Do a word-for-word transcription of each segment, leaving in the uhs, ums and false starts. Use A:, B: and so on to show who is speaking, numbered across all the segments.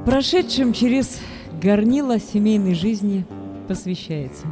A: Прошедшим через горнило семейной жизни посвящается.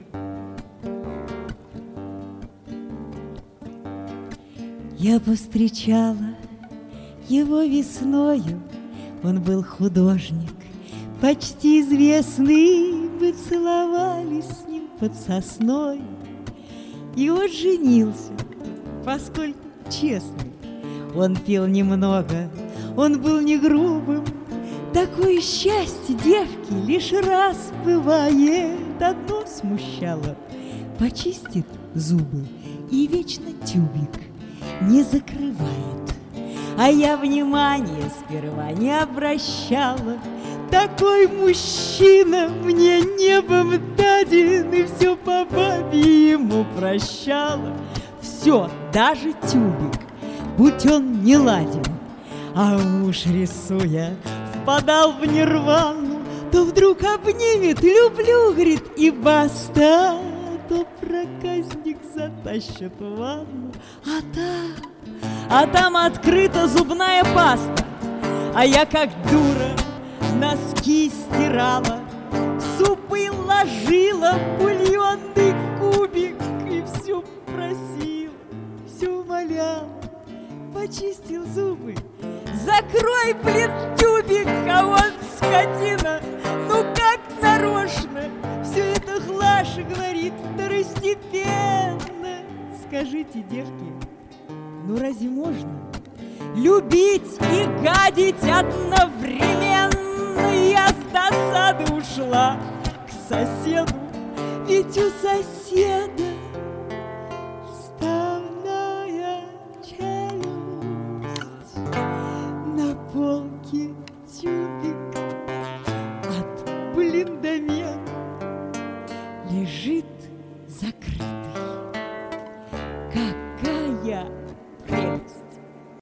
B: Я повстречала его весною, он был художник, почти известный, мы целовались с ним под сосной. И он женился, поскольку честный. Он пил немного, он был не грубым. Такое счастье девки лишь раз бывает. Одно смущало: почистит зубы и вечно тюбик не закрывает. А я внимания сперва не обращала. Такой мужчина мне небом даден, и все по бабе ему прощала. Все, даже тюбик, будь он не ладен. А муж, рисуя, впадал в нирвану, то вдруг обнимет: люблю, говорит, и баста. То проказник затащит в ванну, а там, а там открыта зубная паста. А я, как дура, носки стирала, в супы ложила бульонный кубик и все просила, все умоляла: почистил зубы, закрой, блин, тюбик, а он, скотина, ну как нарочно, все это Глаша говорит второстепенно. Скажите, девки, ну разве можно любить и гадить одновременно? Я с досады ушла к соседу, ведь у соседа вставная челюсть. На полке тюбик от блиндомета лежит закрытый. Какая